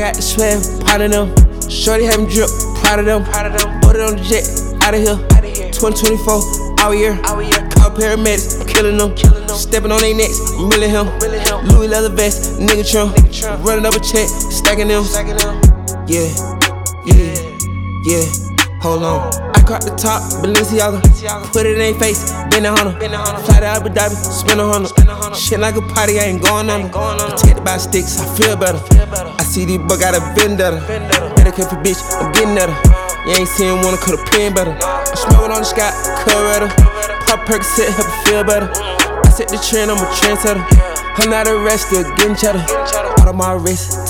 got the swag, part of them. Shorty having drip, proud of them. Put it on the jet, out of here. 2024, our year. Call paramedics, I'm killing them. Stepping on their necks, I'm milling him. Louis leather vest, nigga trim. Running up a check, stacking them. Yeah, hold on. I caught the top, Balenciaga. Put it in their face, bend it on them. Fly to Abu Dhabi, spin a hundred. Shit like a party, I ain't going under. Protected by sticks, I feel better. I see these bugs got a vendetta. Better careful bitch, I'm getting at her. You ain't seen one, could've penned better. I'm smoking on the sky, Coretta. Pop Percocet, help it feel better. I set the trend, I'm a trendsetter. I'm not arrested, getting cheddar. Out of my wrist.